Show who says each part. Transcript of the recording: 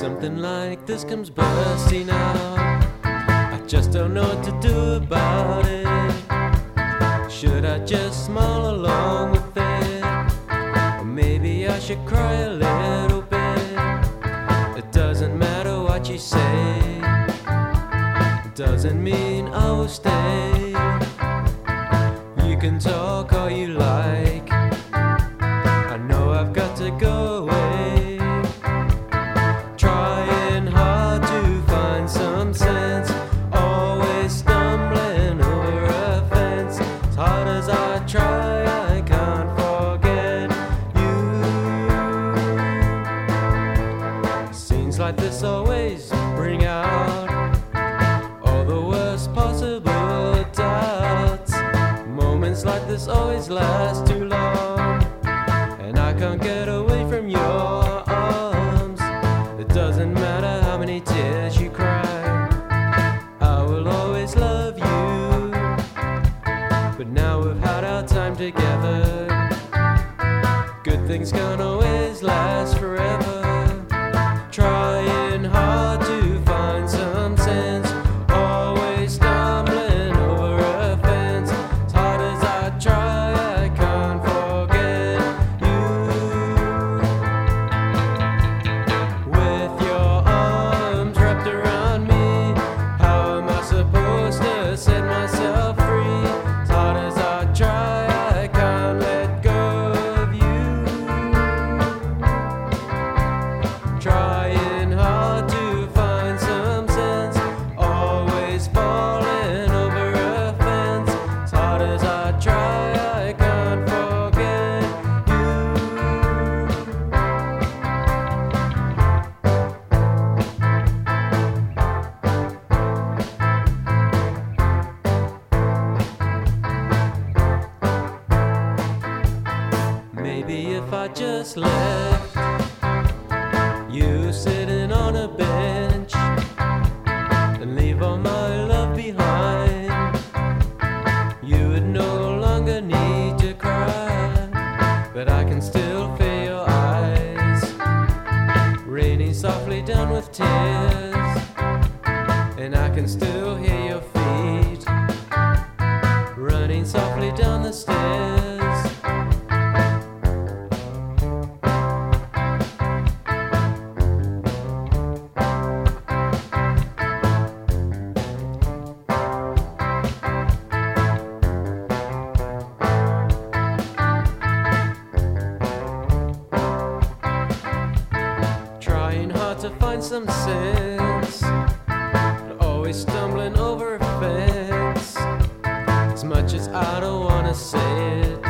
Speaker 1: Something like this comes bursting out. I just don't know what to do about it. Should I just smile along with it? Or maybe I should cry a little bit. It doesn't matter what you say. It doesn't mean I will stay. You can talk all you like. I know I've got to go away. Trying hard to find some sense, always stumbling over a fence. As hard as I try, I can't forget you. Scenes like this always bring out all the worst possible doubts. Moments like this always last too long, and I can't get away from your arms. It doesn't matter how many tears you cry, I will always love you. But now we've had our time together, good things can't always last forever. Trying hard to find some sense, always stumbling over a fence. As hard as I try, I can't forget you. With your arms wrapped around me, how am I supposed to set myself free? As hard as I try, I can't let go of you. Trying hard to find some sense, always falling over a fence. As hard as I try, I can't forget you. Maybe if I just left you sitting on a bench and leave all my love behind, you would no longer need to cry. But I can still feel your eyes raining softly down with tears, and I can still hear your feet running softly down the stairs. Trying hard to find some sense, but always stumbling over a fence. As much as I don't wanna say it,